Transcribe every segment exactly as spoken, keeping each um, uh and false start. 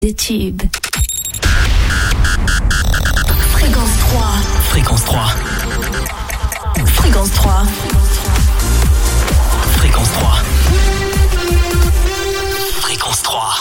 Des tubes. Fréquence trois. Fréquence trois. Fréquence trois. Fréquence trois. Fréquence trois.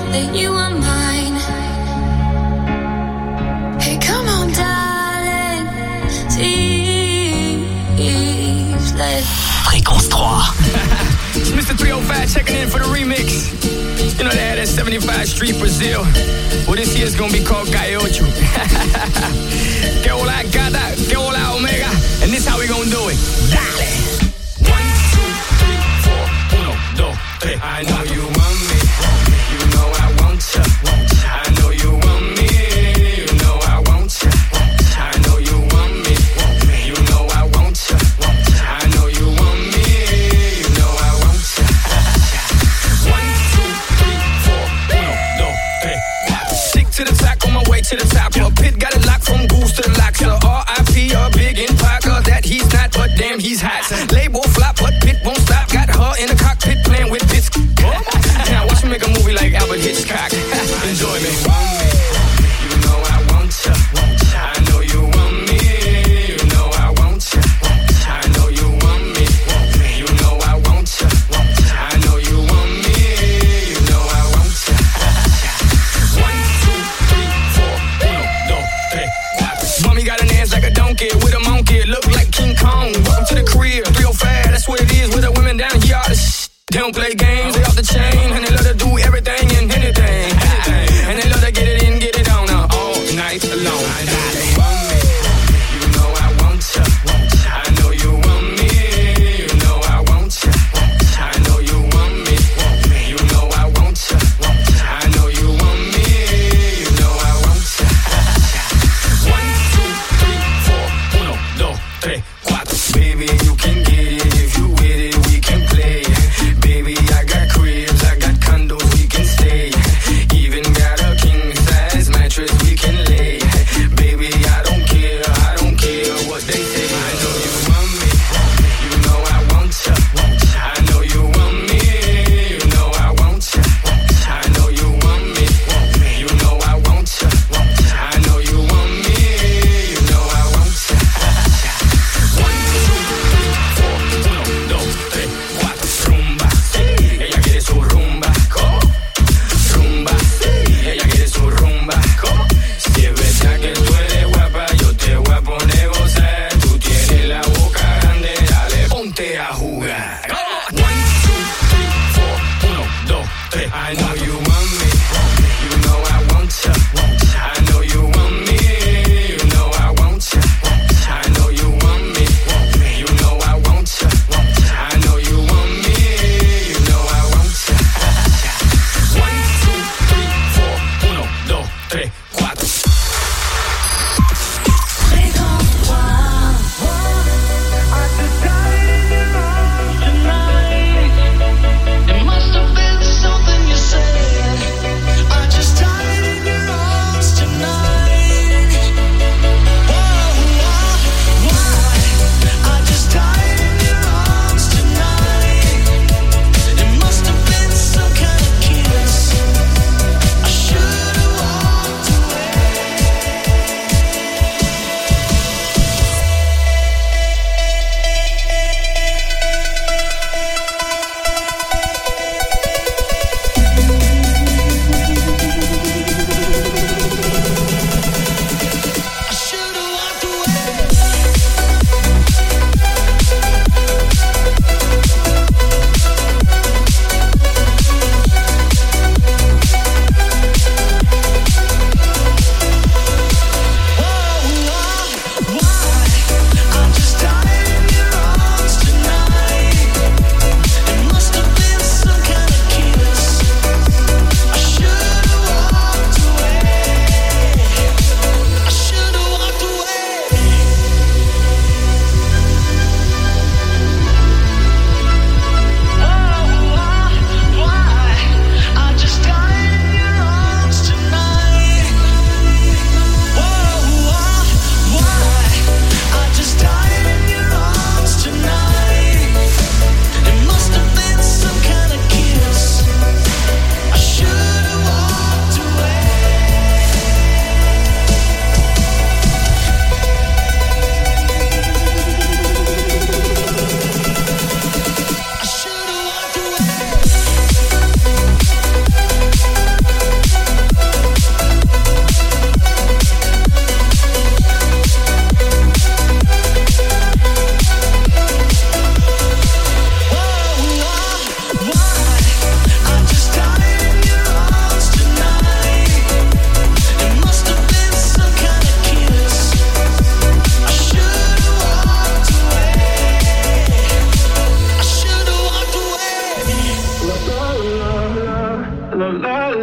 that you are mine. Hey, come on, darling, please let. Fréquence trois. It's Mister three oh five checking in for the remix. You know they had that seventy-five Street Brazil. Well, this year's gonna be called Calle Ocho. Que hola gata, que hola omega. And this how we gonna do it. Dale. One, two, three, four. Uno, dos, tres. I know you want me. You know I want ya. I know you want me. You know I want ya. I know you want me. You know I want ya. I know you want me. You know I want ya. One, two, three, four. Uno, dos, tres, cuatro. Stick to the top, on my way to the top. A pit got it locked from goose to the locks. R I P a big in Parker. That he's not, but damn he's hot. Label flop, but Pit won't stop. Got her in the cockpit playing with bits. Now watch me make a movie like Albert Hitchcock. Enjoy me. You know I want ya. I know you want me. You know I want ya. I know you want me. You know I want ya. I know you want me. You know I want ya. One, two, three, four. Uno, dos, tres, cuatro. Mommy got an ass like a donkey with a monkey. Look like King Kong. Welcome to the crib. three oh five, that's what it is with the women down here. All the sh- They don't play games, they off the chain. And they love to do everything and anything. And they love to get it in, get it on uh, all night long. You want me, you know I want ya. I know you want me, you know I want ya. I know you want me, you know I want ya. I know you want me, you know I want ya. One, two, three, four. Uno, dos, tres, cuatro. Baby, you can get it if you with it, we can play. Baby, I got cribs, I got condos, we can stay. Even got a king size mattress we can lay. Baby, I don't care, I don't care what they say. I know you want me, you know I want ya. I know you want me, you know I want ya. I know you want me, you know I want ya. I know you want me, you know I want ya. One, two, three, four. Uno, dos, tres, cuatro. Rumba, sí, ella quiere su rumba. ¿Cómo? Rumba, sí, ella quiere su rumba. ¿Cómo? Si es verdad que tú eres guapa, yo te voy a poner a gozar. Tú tienes la boca grande, dale, ponte a jugar. One, two, three, four. Uno, dos, tres. I know you want me, you know I want ya. I know you want me, you know I want ya. I know you want me, you know I want ya. I know you want me, you know I want ya. One, two, three, four. Uno, dos, tres, cuatro. It must have been something you said.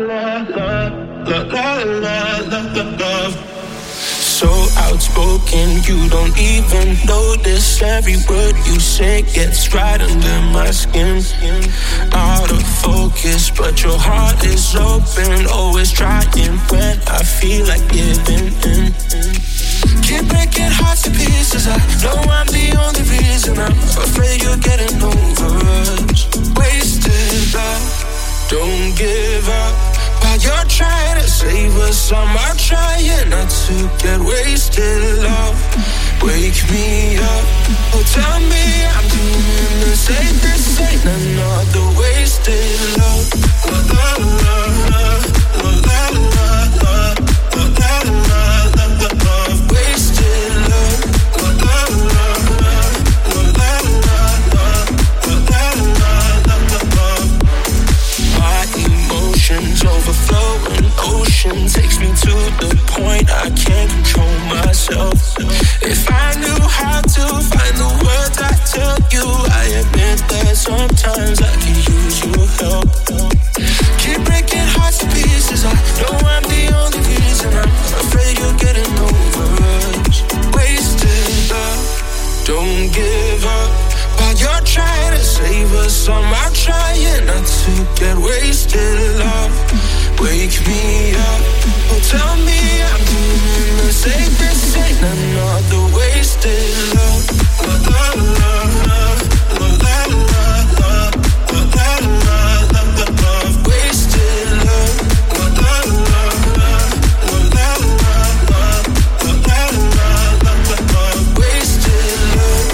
So outspoken, you don't even notice. Every word you say gets right under my skin. Out of focus, but your heart is open. Always trying when I feel like giving in. Keep breaking hearts to pieces. I know I'm the only reason. I'm afraid you're getting over us. Wasted love, don't give up. While you're trying to save us, I'm trying not to get wasted. Love, wake me up. Oh, tell me I'm doing the same. This ain't another wasted love. La la la la la la la la la la la la. Wasted love. La la la la la la la la la la. My emotions overflowing, ocean takes me to the point I can't control myself. If I knew how to find the words I tell you, I admit that sometimes I can use your help. Keep breaking hearts to pieces. I know I'm the only reason. I'm afraid you're getting over us. Wasted love, don't give up. While you're trying to save us, I'm trying not to get wasted. Love, wake me up. Oh, tell me I'm doing the same. This ain't another wasted love. La la la la la la la la la la la la. Wasted love. La la la la la la la la la la la. Wasted love.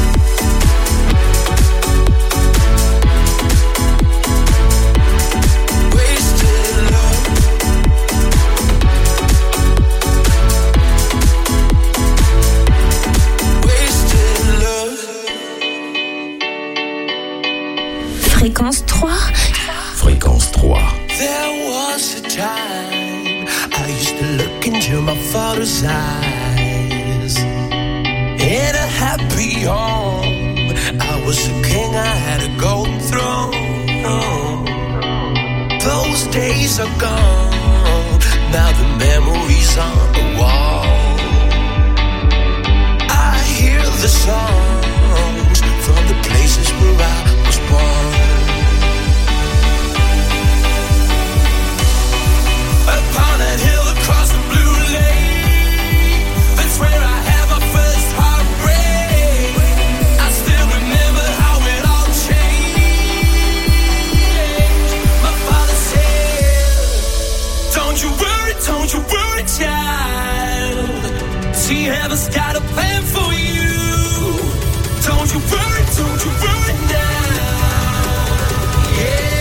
Fréquence trois. Fréquence trois. There was a time I used to look into my father's eyes. In a happy home, I was a king, I had a golden throne. Those days are gone, now the memories on the wall. I hear the songs from the places where I was born. Upon a hill across the blue lake, that's where I had my first heartbreak. I still remember how it all changed. My father said, don't you worry, don't you worry, child. See, heaven's got a plan for you. Don't you worry, don't you worry now. Yeah.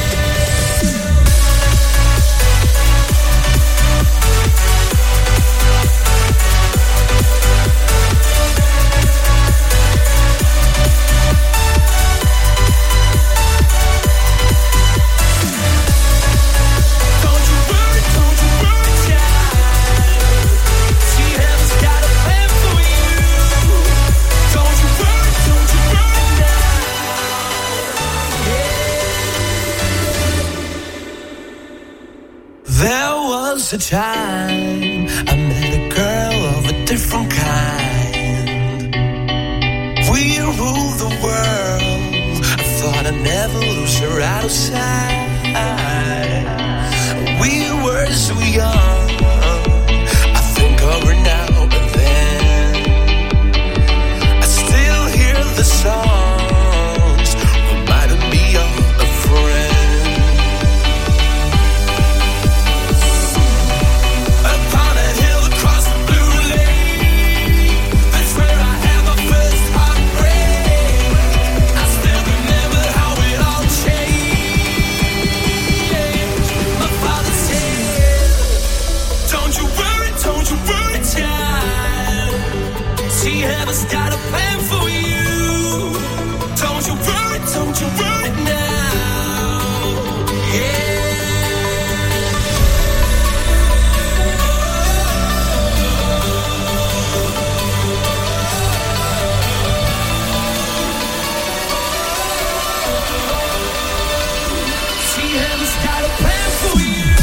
A time I met a girl of a different kind. We ruled the world. I thought I'd never lose her out of sight. We were so young. I think of her now and then. I still hear the songs reminding me of a friend. Heaven's got a plan for you. Don't you worry, don't you worry now. Yeah. See, heaven's got a plan for you.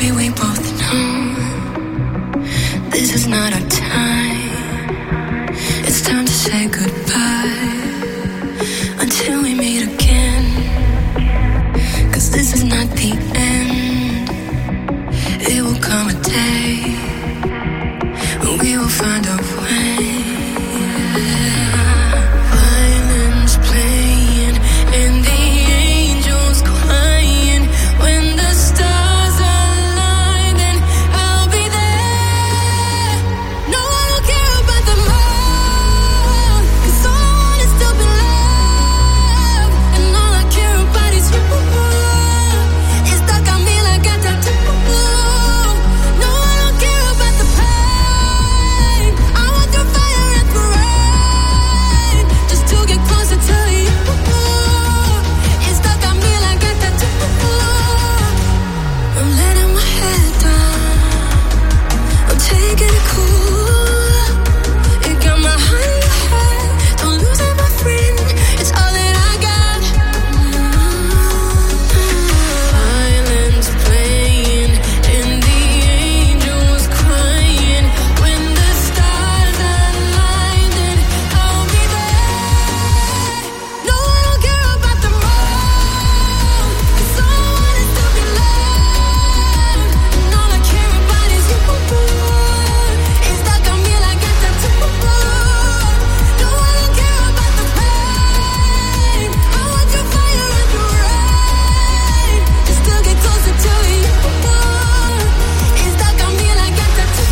Baby, we both know this is not our time. It's time to say goodbye until we meet again. 'Cause this is not the end. It will come a day when we will find a way. Violins playing and the angels crying. When the stars align, then I'll be there. No, I don't care about the moon, 'cause all I want is to be loved. And all I care about is you. It's stuck on me like a tattoo. No, I don't care about the pain. I want the fire and the rain, just to get closer to you. It's stuck on me like a tattoo. I'm letting my head down, I'm taking it cool. You got my heart in your head, don't lose it, my friend. It's all that I got. Violins playing and the angels crying. When the stars align, then I'll be there. No, I don't care about the moon, 'cause all I want is to be loved. And all I care about is you. It's stuck on me like a tattoo. No, I don't care about the pain. I want your fire and your rain, just to get closer to you. It's stuck on me like a tattoo.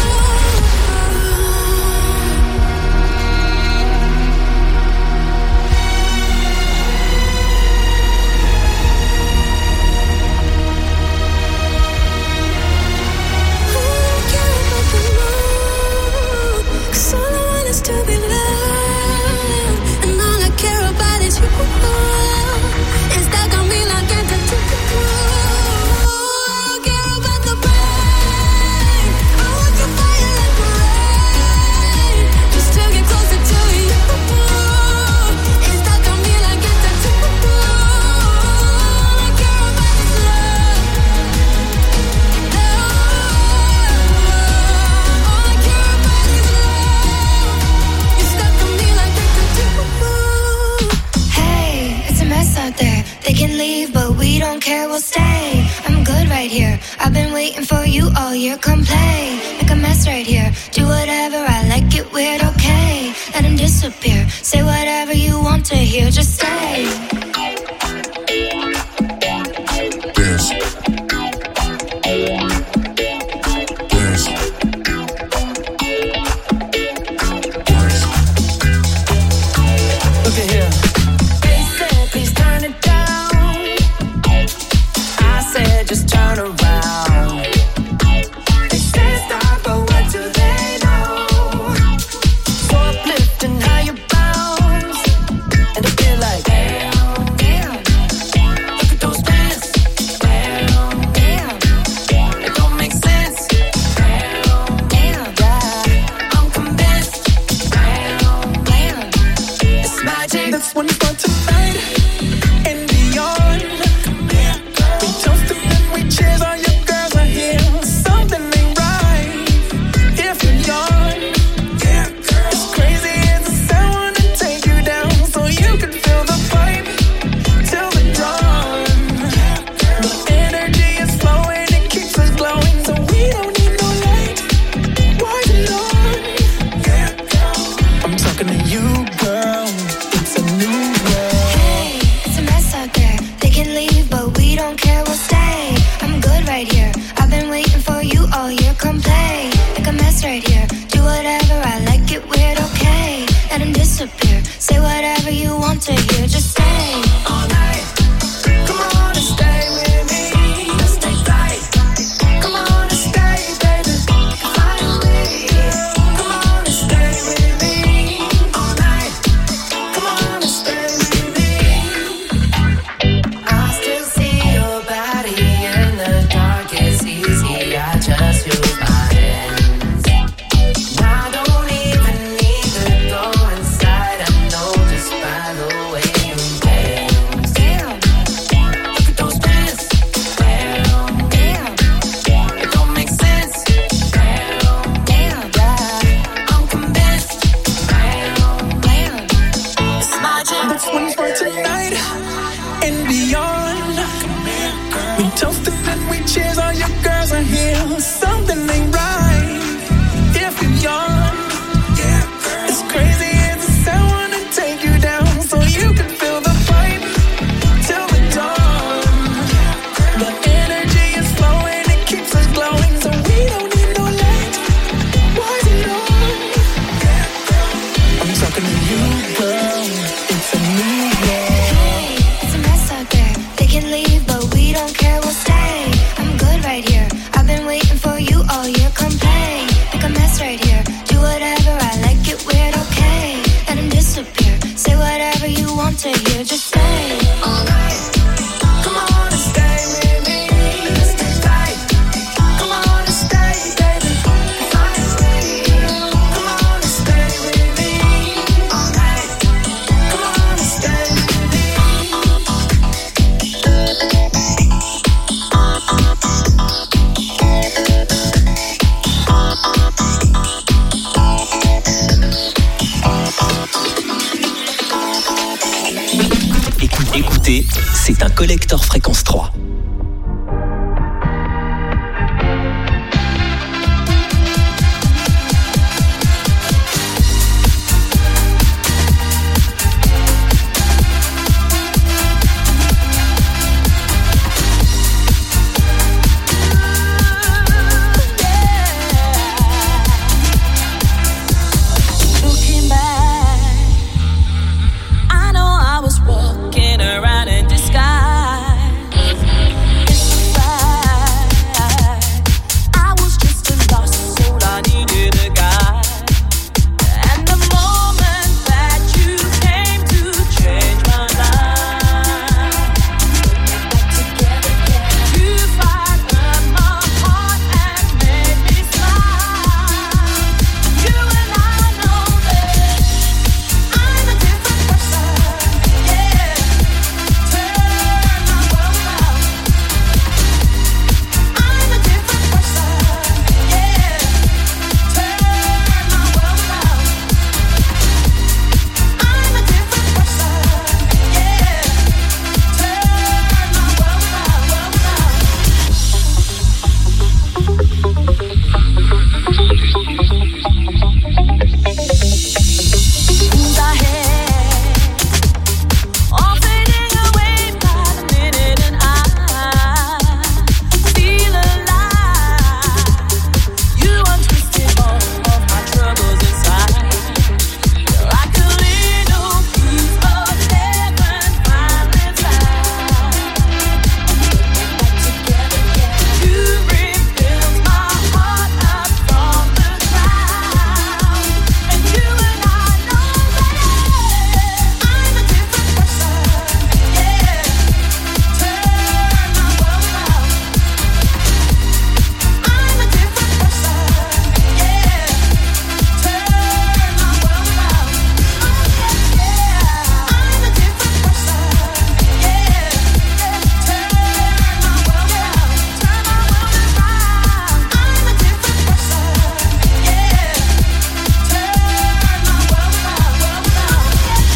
Cause all I want is to be loved, and all I care about is you. It's stuck on me like a tattoo. I don't care about the pain. I want your fire and the rain, just to get closer to you. It's stuck on me like a tattoo. All I care about is love. All I care about is love. You're stuck on me like a tattoo. Hey, it's a mess out there. They can leave, but we don't care, we'll stay. I'm good right here. I've been waiting for you all year. Come play, make a mess right here. Do whatever, I like it weird, okay. Let him disappear. Say whatever you want to hear, just stay. Dance. Dance. Look at here. They said, please turn it down. I said, just turn around. They say stop, but what do they know? So uplifting how you bounce, and I feel like damn, damn. Look at those pants, damn, damn. It don't make sense, damn, damn. Yeah, I'm convinced, damn, damn. It's magic. That's when it's fun tonight and beyond. We toast and then we cheers, all your girls are here. We toasted and we cheers, all your girls are here. Something ain't right if you're young. It's crazy, it's a sound, wanna take you down so you can feel the fight till the dawn. The energy is flowing, it keeps us glowing, so we don't need no light. Why is it on? I'm talking to you, girl. It's a new world. It's a mess out there. They can leave, but we don't care. We'll stay. I'm good right here. I've been waiting for you all year. Come play. Make a mess right here. Do whatever. I like it weird. Okay. Let him disappear. Say whatever you want to hear. Just say. All right. Come on and stay with me. Let's stay tight. Come on and stay, baby. Come on and stay with me. All right. Come on and stay with me. Écoutez, c'est un collector fréquence trois. Looking back, I know I was walking around in disguise. It's a fact, I was just a lost soul, I needed a guide. And the moment that you came to change my life, you fired my heart and made me smile. You and I know that I'm a different person, yeah. Turn my world around. I'm a different person, yeah. Turn my world around. I'm a different person, yeah. Turn my world Who's ahead? All fading away by the minute, and I feel alive. You untwisted all of my troubles inside, like a little piece of heaven finally found. You rebuilt my heart up from the ground, and you and I know that I'm a different person, yeah. Turn my world around. I'm a different person, yeah. Turn my world around. Yeah, I'm a different person, yeah. Turn my world around. Turn my world around. I'm a different person, yeah. Turn my world around, world around.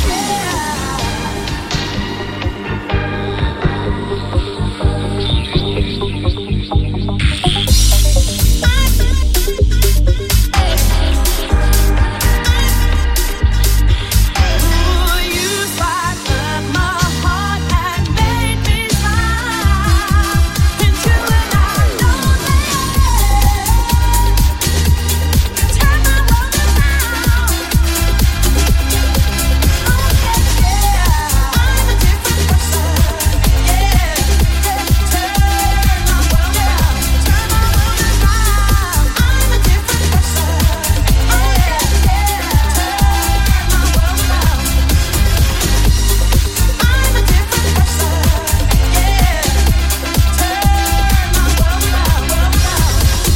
Ooh, you fired my heart and made me smile. And you and I know that. Turn my world around. Oh yeah, I'm a different person, yeah. Turn my world around. Turn my world around. I'm a different person, oh yeah. Turn my world around. I'm a different person, yeah. Turn my world around, world around.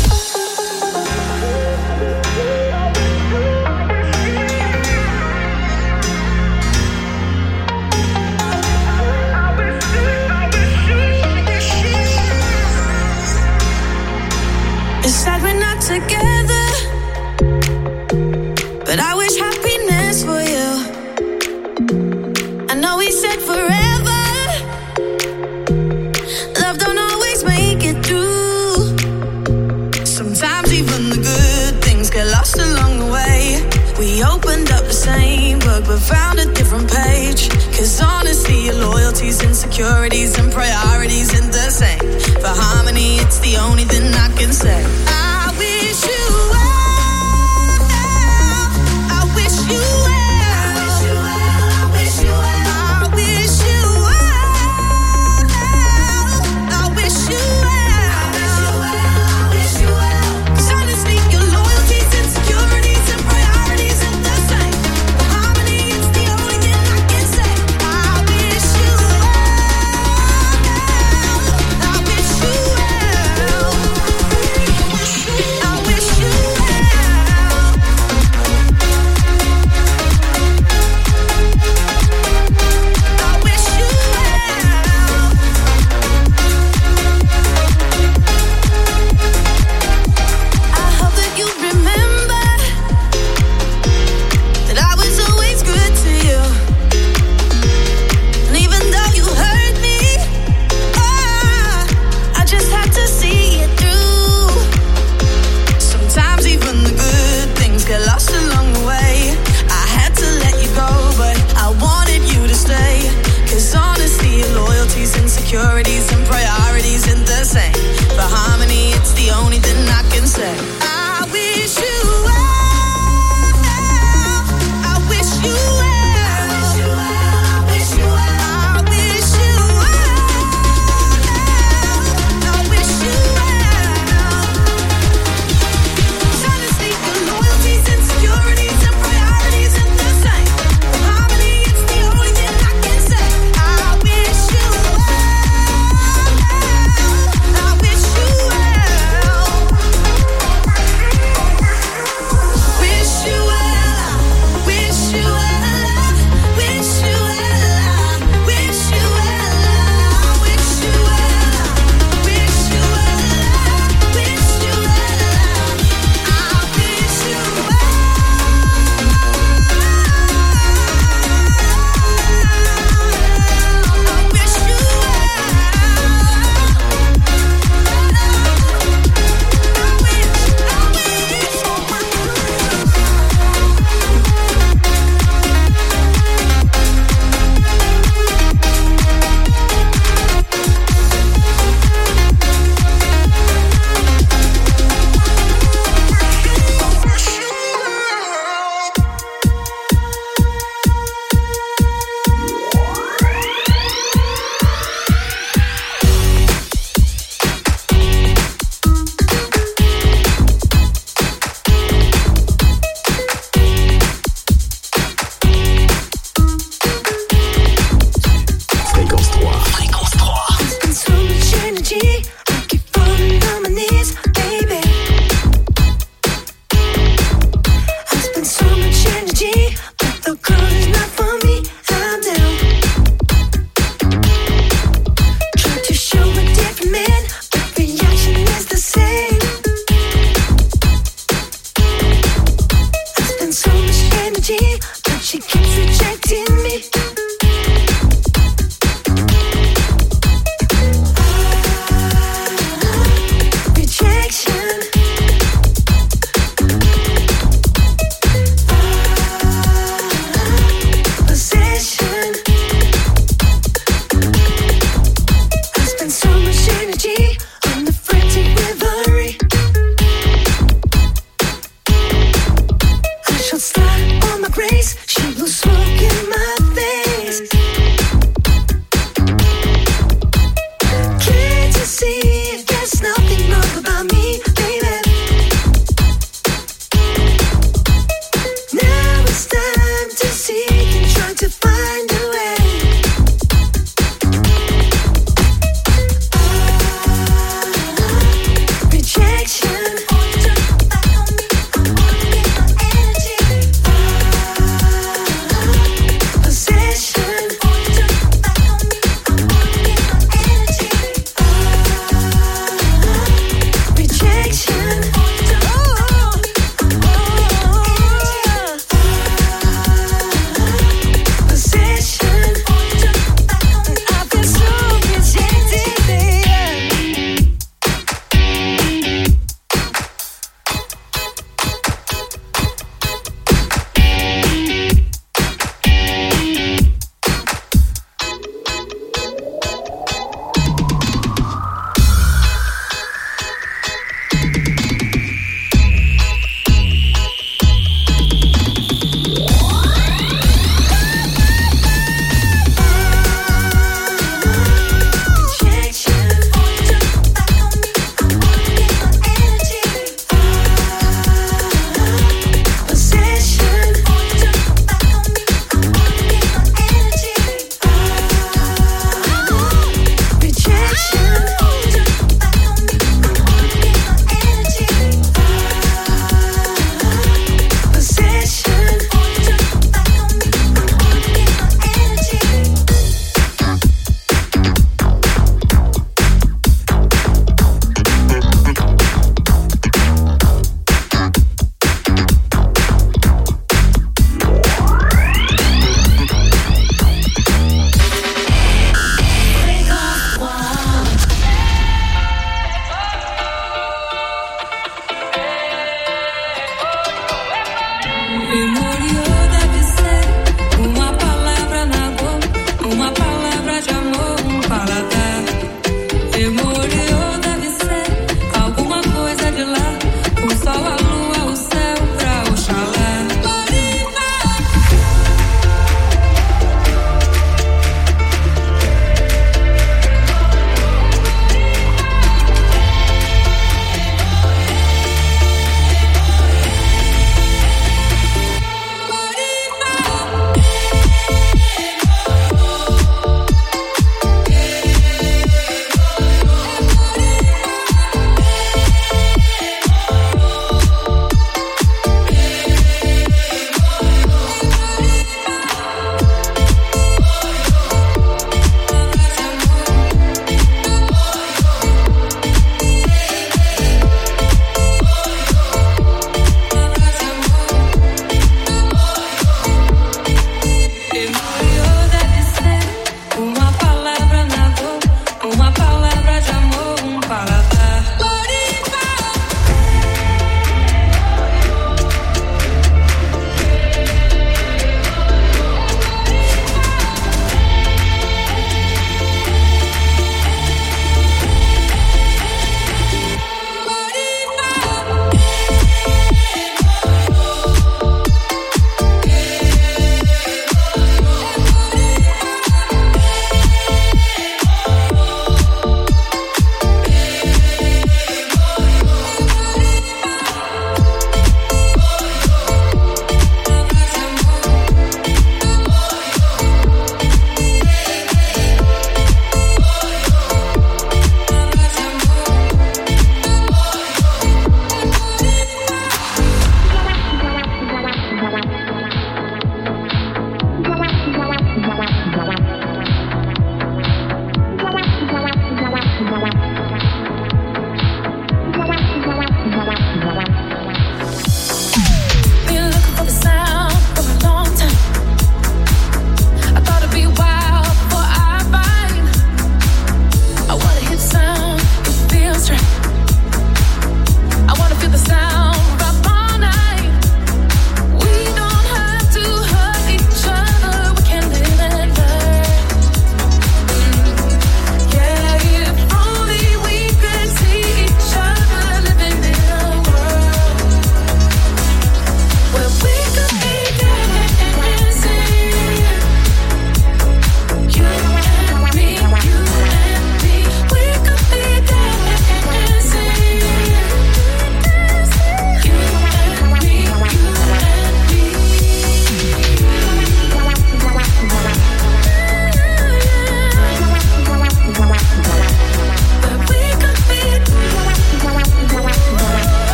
It's like we're not together, but I wish happiness for you. I know we said forever. Love don't always never found a different page. Cause honestly, your loyalties, insecurities, and priorities ain't the same. For harmony, it's the only thing I can say. I wish you well. I wish you well. I wish you well. I wish you well. I wish you well. I wish you well. Cause honestly, your loyalties, insecurities, and priorities ain't the same. For harmony, it's the only thing I can say. I wish you well.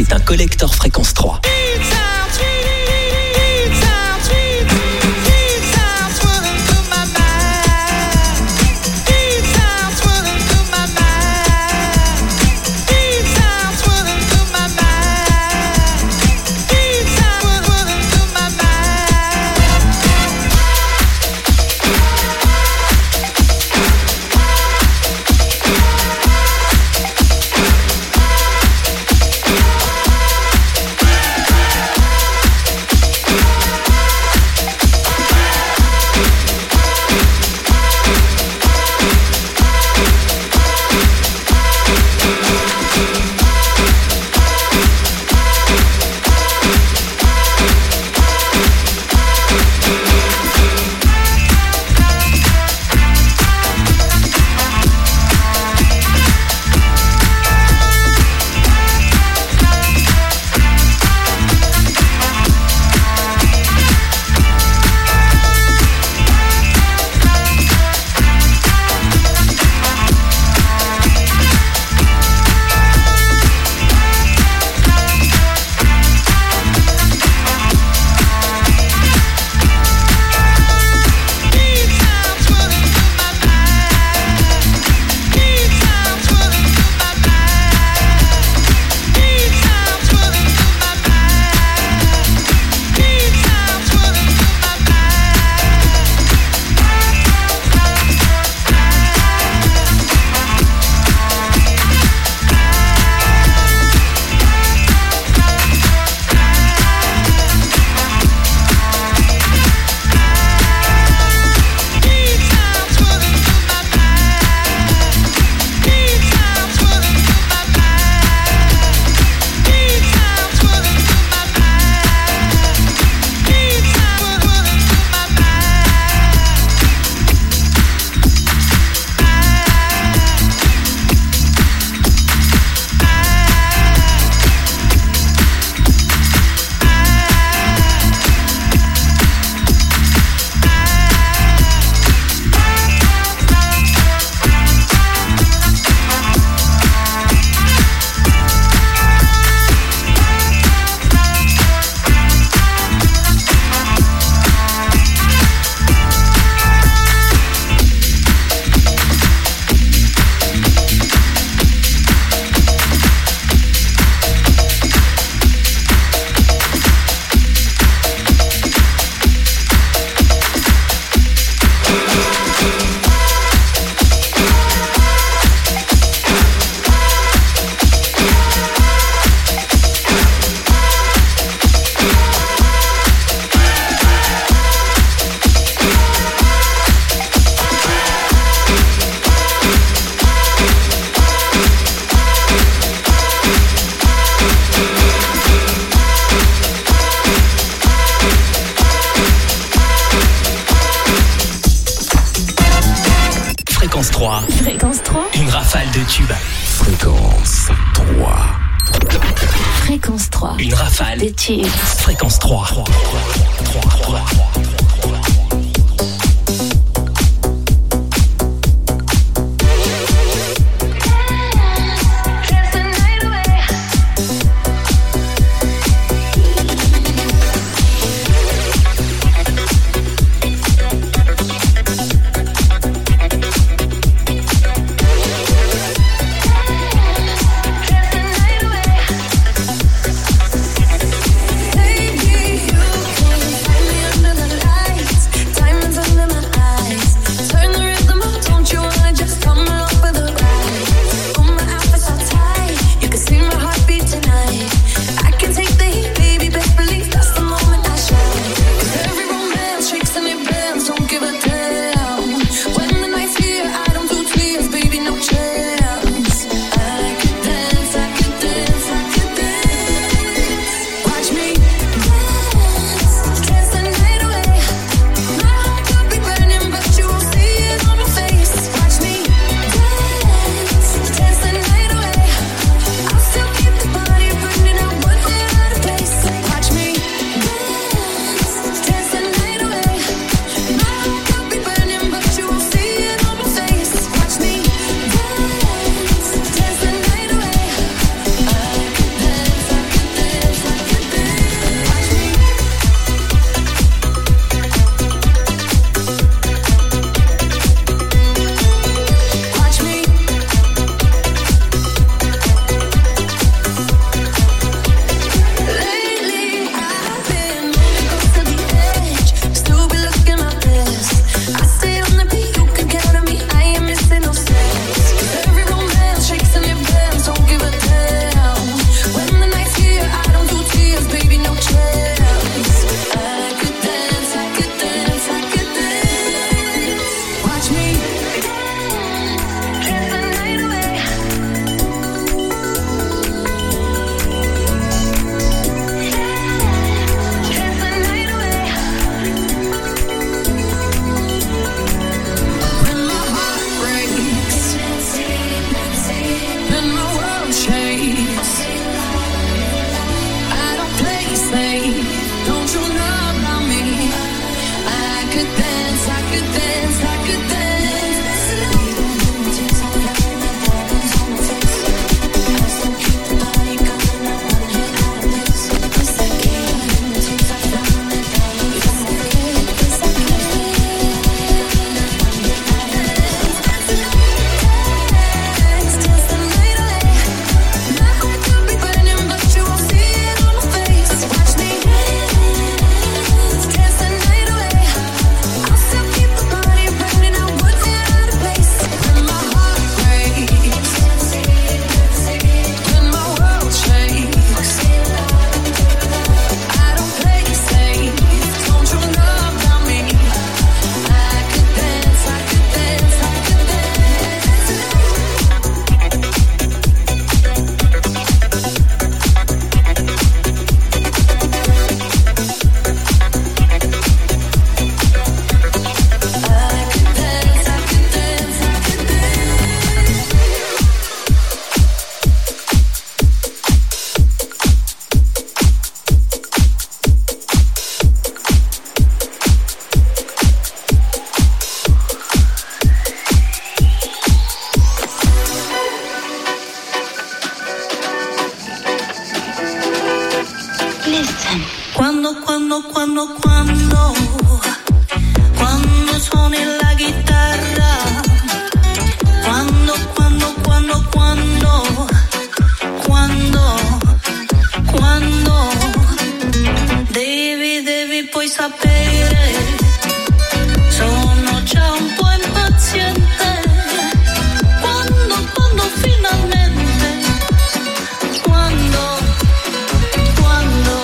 c'est un collector fréquence trois. Fréquence trois. Une rafale de tubes. Fréquence trois. Fréquence trois. Une rafale de tubes. Fréquence trois. trois, trois, trois, trois. Baby, you can find me under the light. Quando, quando, quando, quando, quando suoni la chitarra, quando, quando, quando, quando, quando, quando, devi, devi poi sapere, sono già un po' impaziente, quando, quando finalmente, quando, quando,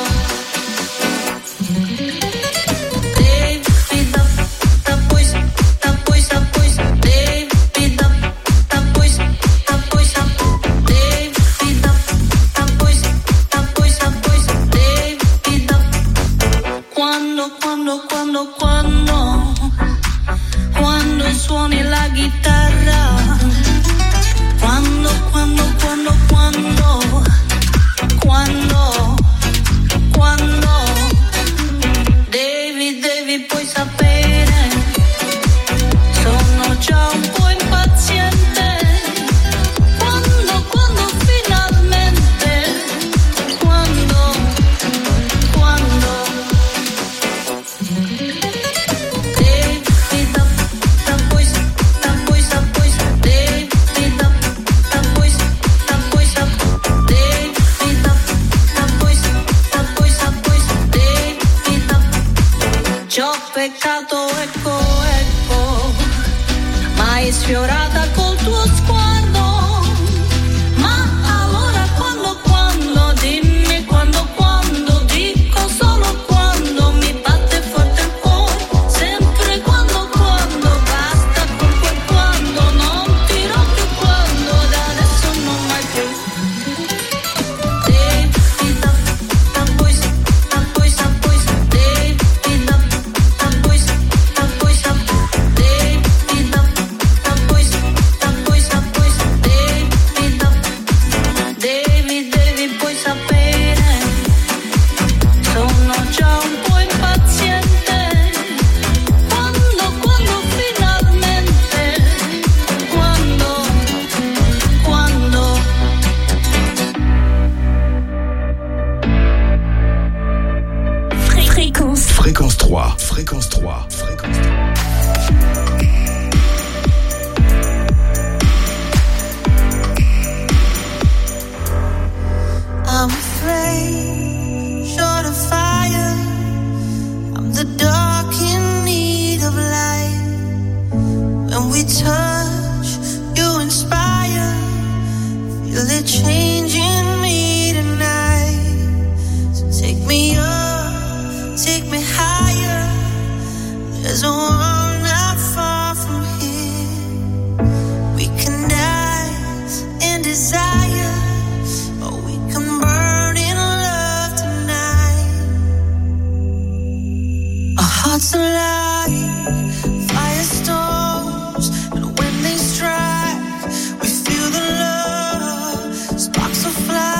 devi da, da poi, da poi, da poi, devi da, da poi, da poi, devi da, da poi, da poi, da poi, devi da, quando, quando, quando, quando, quando suoni la chitarra, quando, quando, quando, quando, quando, quando, devi, devi poi sapere, sono già un po' impaziente, quando, quando finalmente, quando, quando, devi da, da poi, da poi, da poi, devi da, da poi, da poi, da devi da, da poi, da poi, da poi, devi da, ci ho peccato, ecco, ecco, ma hai sfiorata col tuo sguardo, ma allora quando, quando, dimmi quando, quando, dico solo quando, mi batte forte il cuore, sempre quando, quando, basta con quel quando, non dirò più quando, da adesso non mai più, devi da, da poi, da poi, da poi, devi da, da poi, da poi, da devi da, da poi, da poi, da poi, devi da, devi, devi poi sapere, sono già un po' impaziente, quando, quando finalmente, quando, quando. Fréquence. Fréquence trois. Fréquence trois. Fréquence trois. I'm afraid, short of fire. I'm the dark in need of light. When we touch, you inspire. Feel it changing me tonight. So take me up, take me higher. There's a world not far from here. We can dance in desire, or we can burn in love tonight. Our hearts alive, firestorms, and when they strike, we feel the love, sparks will fly.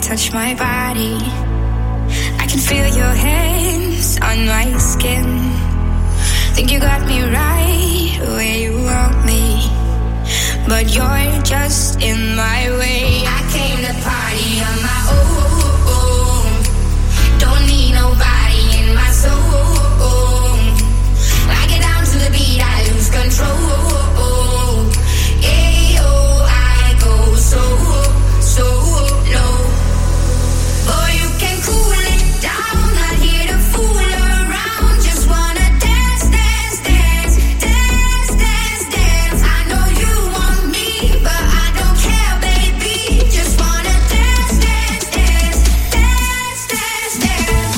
touch my body. I can feel your hands on my skin. Think you got me right where you want me, but you're just in my way. I came to party on my own. Don't need nobody in my soul. I get down to the beat, I lose control. Yeah, oh, I go so, so low. Boy, you can cool it down, not here to fool around. Just wanna dance, dance, dance, dance, dance, dance. I know you want me, but I don't care, baby. Just wanna dance, dance, dance, dance, dance, dance.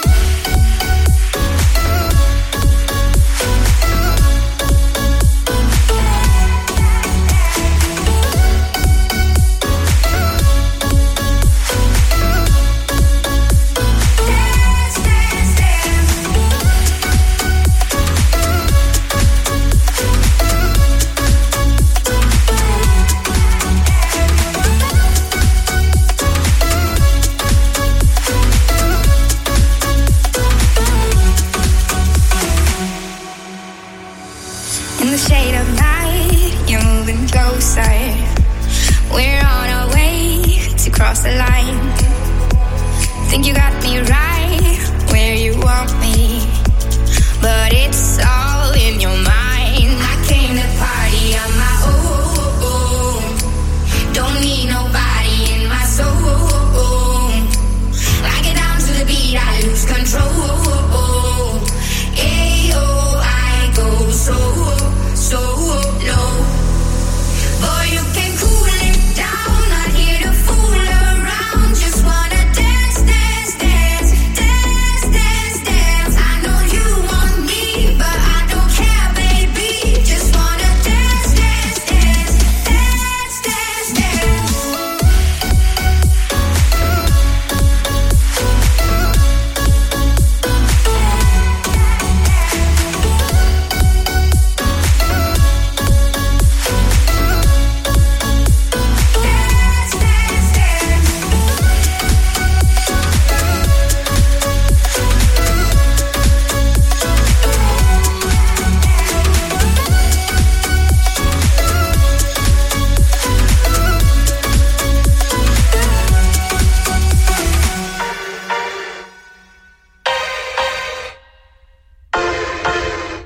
In the shade of night, you're moving closer. We're on our way to cross the line. Think you got me right where you want me, but it's all in your mind. I came to party on my own. Don't need nobody in my soul. I get down to the beat, I lose control. Hey, oh, I go so, so low. Boy, you can cool it down, not here to fool around. Just wanna dance, dance, dance, dance, dance, dance. I know you want me, but I don't care, baby. Just wanna dance, dance, dance, dance, dance, dance.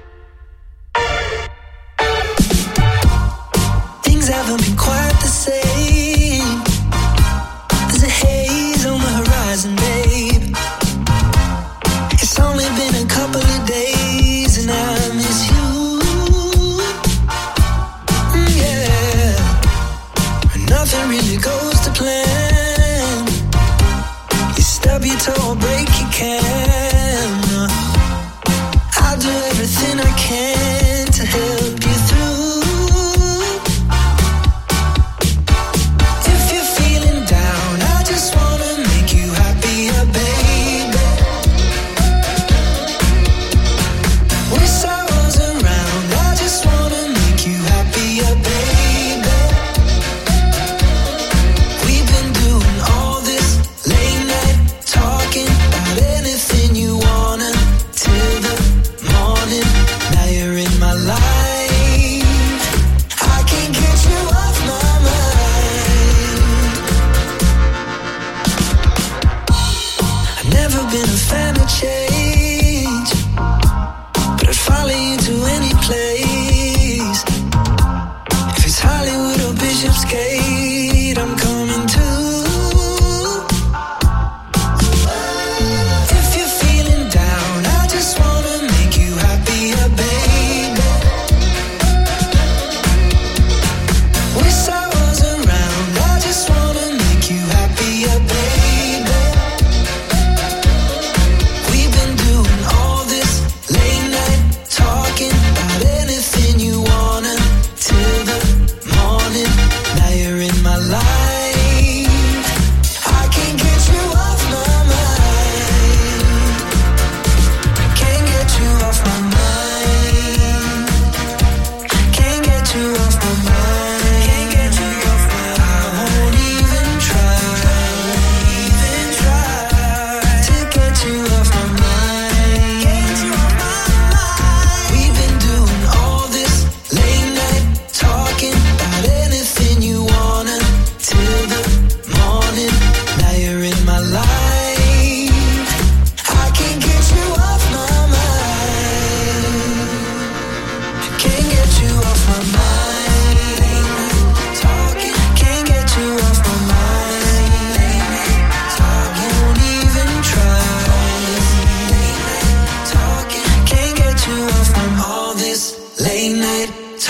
Things haven't been quite the same.